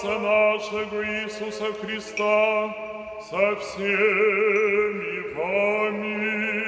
Спаса нашего Иисуса Христа, со всеми вами.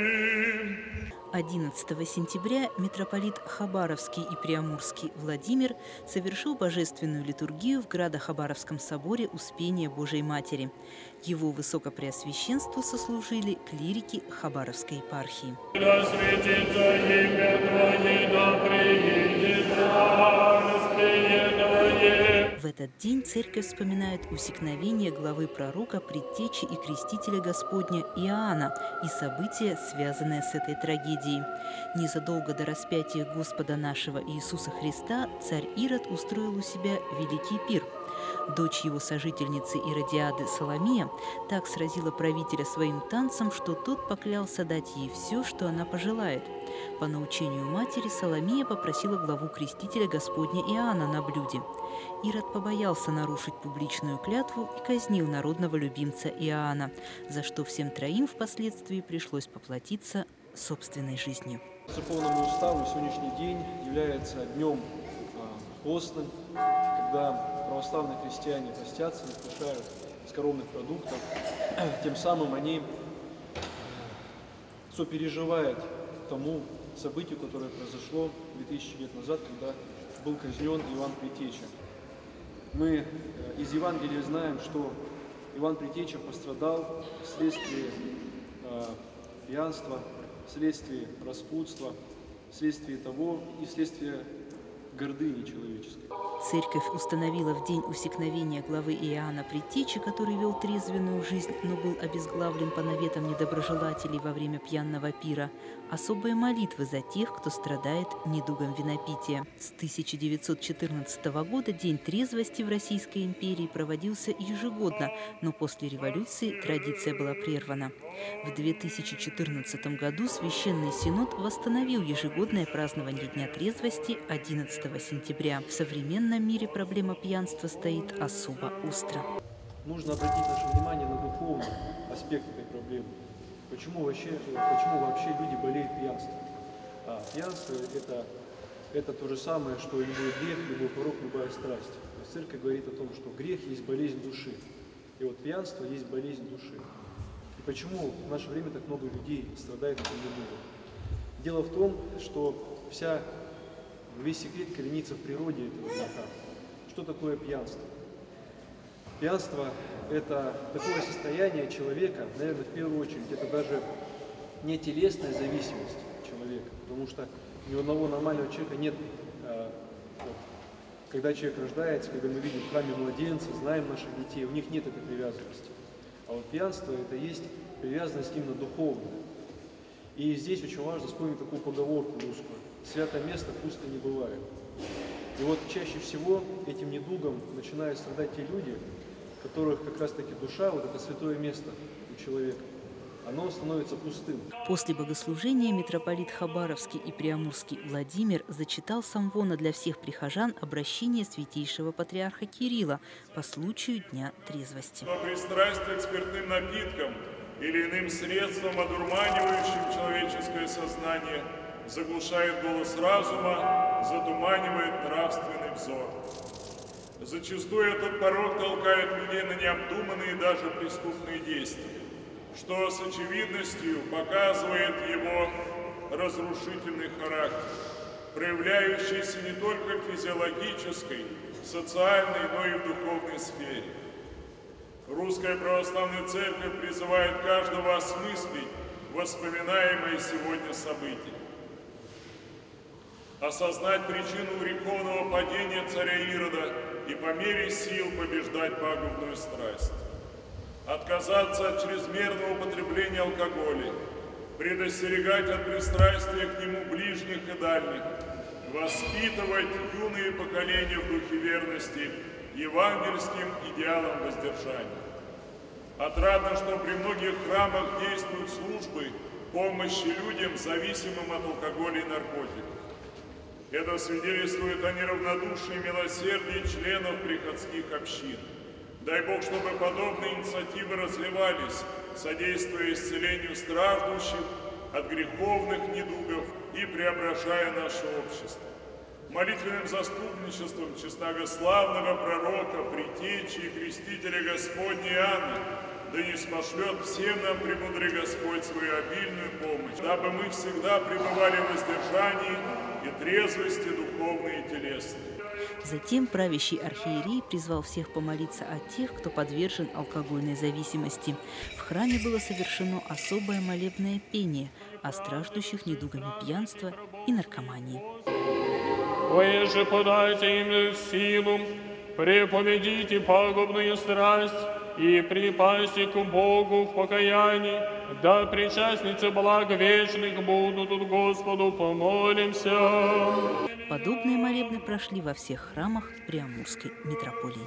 11 сентября митрополит Хабаровский и Преамурский Владимир совершил божественную литургию в Градо-Хабаровском соборе Успения Божией Матери. Его высокопреосвященству сослужили клирики Хабаровской епархии. Да светится имя Твое, да приедет Царствие Твое. В этот день церковь вспоминает усекновение главы пророка, предтечи и крестителя Господня Иоанна и события, связанные с этой трагедией. Незадолго до распятия Господа нашего Иисуса Христа царь Ирод устроил у себя великий пир. Дочь его сожительницы Иродиады Соломия так сразила правителя своим танцем, что тот поклялся дать ей все, что она пожелает. По научению матери Соломия попросила главу крестителя Господня Иоанна на блюде. Ирод побоялся нарушить публичную клятву и казнил народного любимца Иоанна, за что всем троим впоследствии пришлось поплатиться собственной жизнью. По церковному уставу сегодняшний день является днем постным, когда православные христиане постятся, не вкушают скоромных продуктов. Тем самым они сопереживают тому событию, которое произошло 2000 лет назад, когда был казнен Иоанн Предтеча. Мы из Евангелия знаем, что Иоанн Предтеча пострадал вследствие пьянства, вследствие распутства, вследствие того и вследствие гордыни человеческой. Церковь установила в день усекновения главы Иоанна Предтечи, который вел трезвенную жизнь, но был обезглавлен по наветам недоброжелателей во время пьяного пира, особые молитвы за тех, кто страдает недугом винопития. С 1914 года День трезвости в Российской империи проводился ежегодно, но после революции традиция была прервана. В 2014 году Священный Синод восстановил ежегодное празднование Дня трезвости 11 сентября. В современном мире проблема пьянства стоит особо остро. Нужно обратить наше внимание на духовный аспект этой проблемы. Почему вообще люди болеют пьянством? Пьянство это то же самое, что любой грех, любой порок, любая страсть. Церковь говорит о том, что грех есть болезнь души. И вот пьянство есть болезнь души. И почему в наше время так много людей страдает этим недугом? Дело в том, что весь секрет коренится в природе этого греха. Что такое пьянство? Пьянство – это такое состояние человека, наверное, в первую очередь, это даже не телесная зависимость человека, потому что ни у одного нормального человека нет, когда человек рождается, когда мы видим в храме младенца, знаем наших детей, у них нет этой привязанности. А вот пьянство – это есть привязанность именно духовная. И здесь очень важно вспомнить такую поговорку русскую: «Святое место пусто не бывает». И вот чаще всего этим недугом начинают страдать те люди, которых как раз-таки душа, вот это святое место у человека, оно становится пустым. После богослужения митрополит Хабаровский и Преамурский Владимир зачитал с амвона для всех прихожан обращение святейшего патриарха Кирилла по случаю Дня трезвости. Пристрастие к спиртным напиткам или иным средствам, одурманивающим человеческое сознание, заглушает голос разума, затуманивает нравственный взор. Зачастую этот порок толкает людей на необдуманные даже преступные действия, что с очевидностью показывает его разрушительный характер, проявляющийся не только в физиологической, социальной, но и в духовной сфере. Русская православная церковь призывает каждого осмыслить воспоминаемые сегодня события, осознать причину греховного падения царя Ирода и по мере сил побеждать пагубную страсть, отказаться от чрезмерного употребления алкоголя, предостерегать от пристрастия к нему ближних и дальних, воспитывать юные поколения в духе верности евангельским идеалам воздержания. Отрадно, что при многих храмах действуют службы помощи людям, зависимым от алкоголя и наркотиков. Это свидетельствует о неравнодушии и милосердии членов приходских общин. Дай Бог, чтобы подобные инициативы развивались, содействуя исцелению страждущих от греховных недугов и преображая наше общество. молитвенным заступничеством честнославного пророка, предтечи и крестителя Господня Иоанна, да ниспошлет всем нам, премудрый Господь, свою обильную помощь, дабы мы всегда пребывали в воздержании и трезвости духовной и телесной. Затем правящий архиерей призвал всех помолиться о тех, кто подвержен алкогольной зависимости. В храме было совершено особое молебное пение о страждущих недугами пьянства и наркомании. Вы же подайте им силу, преповедите пагубную страсть и припасти к Богу в покаянии, да причастницы благ вечных будут Господу, помолимся. Подобные молебны прошли во всех храмах Приамурской митрополии.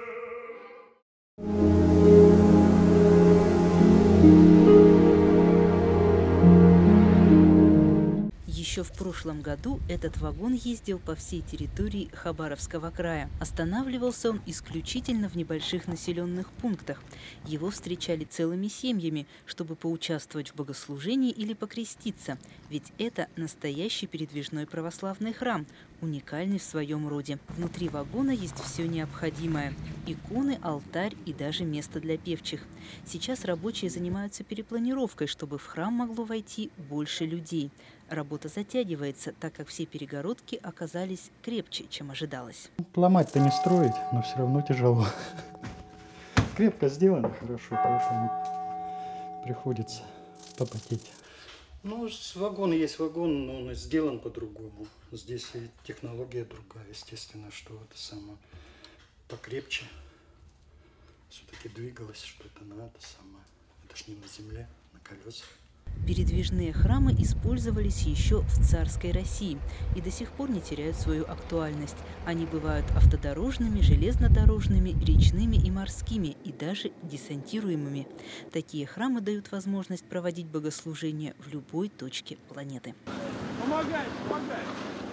Еще в прошлом году этот вагон ездил по всей территории Хабаровского края. Останавливался он исключительно в небольших населенных пунктах. Его встречали целыми семьями, чтобы поучаствовать в богослужении или покреститься. Ведь это настоящий передвижной православный храм, уникальный в своем роде. Внутри вагона есть все необходимое – иконы, алтарь и даже место для певчих. Сейчас рабочие занимаются перепланировкой, чтобы в храм могло войти больше людей. Работа затягивается, так как все перегородки оказались крепче, чем ожидалось. Ломать-то не строить, но все равно тяжело. Крепко сделано хорошо, поэтому приходится попотеть. Ну, вагон есть вагон, но он сделан по-другому. Здесь и технология другая, естественно, что это самое покрепче. Все-таки двигалось, что это надо самое. Это ж не на земле, на колесах. Передвижные храмы использовались еще в царской России и до сих пор не теряют свою актуальность. Они бывают автодорожными, железнодорожными, речными и морскими, и даже десантируемыми. Такие храмы дают возможность проводить богослужения в любой точке планеты. Помогай, помогай!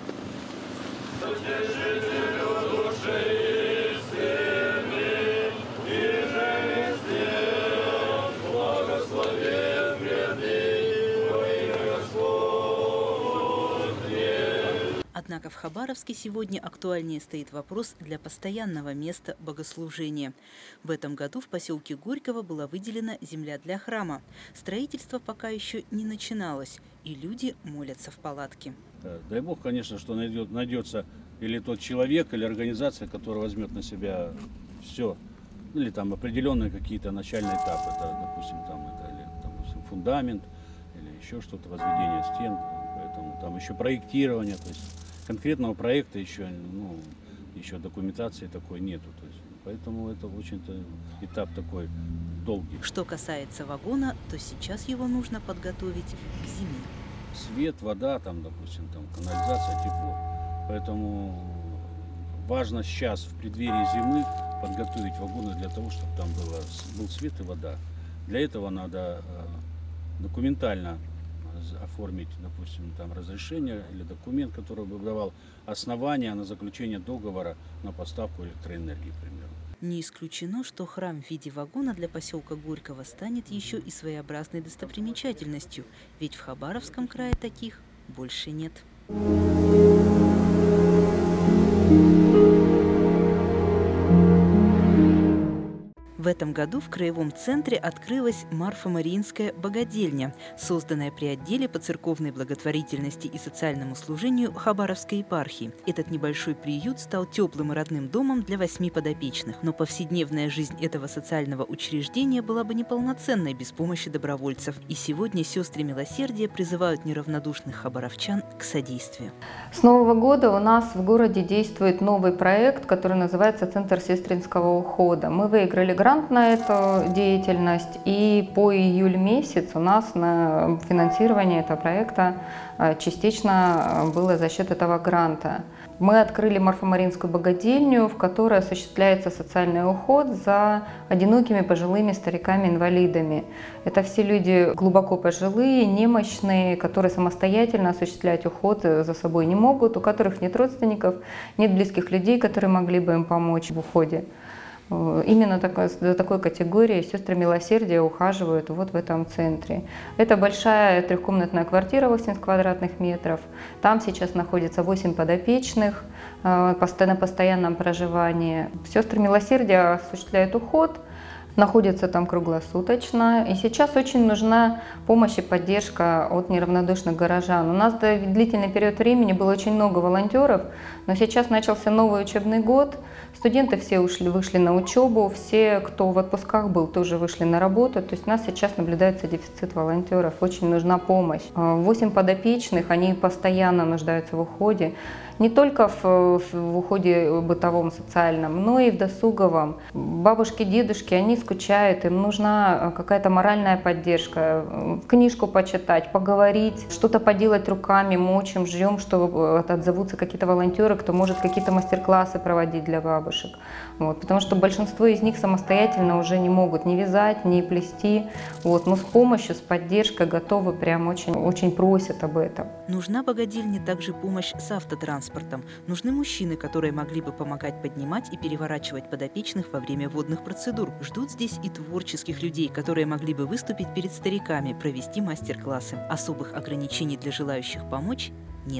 Однако в Хабаровске сегодня актуальнее стоит вопрос для постоянного места богослужения. В этом году в поселке Горького была выделена земля для храма. Строительство пока еще не начиналось, и люди молятся в палатке. Дай Бог, конечно, что найдется или тот человек, или организация, которая возьмет на себя все, или там определенные какие-то начальные этапы, это, допустим, допустим, фундамент, или еще что-то, возведение стен, поэтому там еще проектирование, то есть конкретного проекта еще, еще документации такой нету, то есть, поэтому это, в общем-то, этап такой долгий. Что касается вагона, то сейчас его нужно подготовить к зиме. Свет, вода, допустим, канализация, тепло. Поэтому важно сейчас, в преддверии зимы, подготовить вагоны для того, чтобы там был свет и вода. Для этого надо документально оформить, допустим, разрешение или документ, который бы давал основания на заключение договора на поставку электроэнергии, к примеру. Не исключено, что храм в виде вагона для поселка Горького станет еще и своеобразной достопримечательностью, ведь в Хабаровском крае таких больше нет. В этом году в Краевом центре открылась Марфо-Мариинская богадельня, созданная при отделе по церковной благотворительности и социальному служению Хабаровской епархии. Этот небольшой приют стал теплым и родным домом для 8 подопечных, но повседневная жизнь этого социального учреждения была бы неполноценной без помощи добровольцев. И сегодня сестры милосердия призывают неравнодушных хабаровчан к содействию. С Нового года у нас в городе действует новый проект, который называется «Центр сестринского ухода». Мы выиграли грант на эту деятельность, и по июль месяц у нас на финансирование этого проекта частично было за счет этого гранта. Мы открыли Марфо-Мариинскую богадельню, в которой осуществляется социальный уход за одинокими пожилыми стариками-инвалидами. Это все люди глубоко пожилые, немощные, которые самостоятельно осуществлять уход за собой не могут, у которых нет родственников, нет близких людей, которые могли бы им помочь в уходе. Именно за такой категорией сестры милосердия ухаживают вот в этом центре. Это большая трехкомнатная квартира, 80 квадратных метров. Там сейчас находится 8 подопечных на постоянном проживании. Сестры милосердия осуществляют уход, находятся там круглосуточно. И сейчас очень нужна помощь и поддержка от неравнодушных горожан. У нас до длительный период времени было очень много волонтеров, но сейчас начался новый учебный год. Студенты все вышли на учебу, все, кто в отпусках был, тоже вышли на работу. То есть у нас сейчас наблюдается дефицит волонтеров, очень нужна помощь. 8 подопечных, они постоянно нуждаются в уходе. Не только в уходе бытовом, социальном, но и в досуговом. Бабушки, дедушки, они скучают, им нужна какая-то моральная поддержка, книжку почитать, поговорить, что-то поделать руками, мочим, ждем, что отзовутся какие-то волонтеры, кто может какие-то мастер-классы проводить для бабушек. Вот, потому что большинство из них самостоятельно уже не могут ни вязать, ни плести. Вот, но с помощью, с поддержкой готовы, прям очень просят об этом. Нужна богадельне также помощь с автотранспортом. Нужны мужчины, которые могли бы помогать поднимать и переворачивать подопечных во время водных процедур. Ждут здесь и творческих людей, которые могли бы выступить перед стариками, провести мастер-классы. Особых ограничений для желающих помочь нет.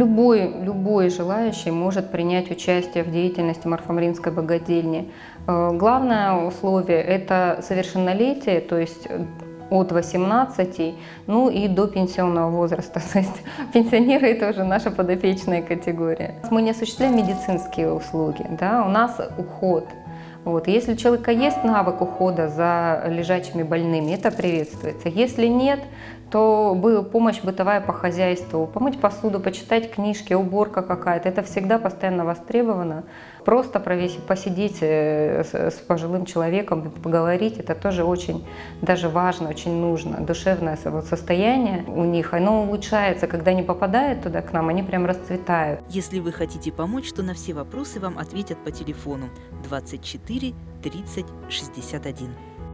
Любой желающий может принять участие в деятельности Марфа-Мариинской богадельни. Главное условие – это совершеннолетие, то есть от 18, ну и до пенсионного возраста. То есть пенсионеры – это уже наша подопечная категория. Мы не осуществляем медицинские услуги, да? У нас уход. Вот. Если у человека есть навык ухода за лежачими больными, это приветствуется. Если нет, то помощь бытовая по хозяйству, помыть посуду, почитать книжки, уборка какая-то, это всегда постоянно востребовано. Просто посидеть с пожилым человеком, поговорить, это тоже очень даже важно, очень нужно. Душевное состояние у них, оно улучшается, когда они попадают туда к нам, они прям расцветают. Если вы хотите помочь, то на все вопросы вам ответят по телефону 24 30 61.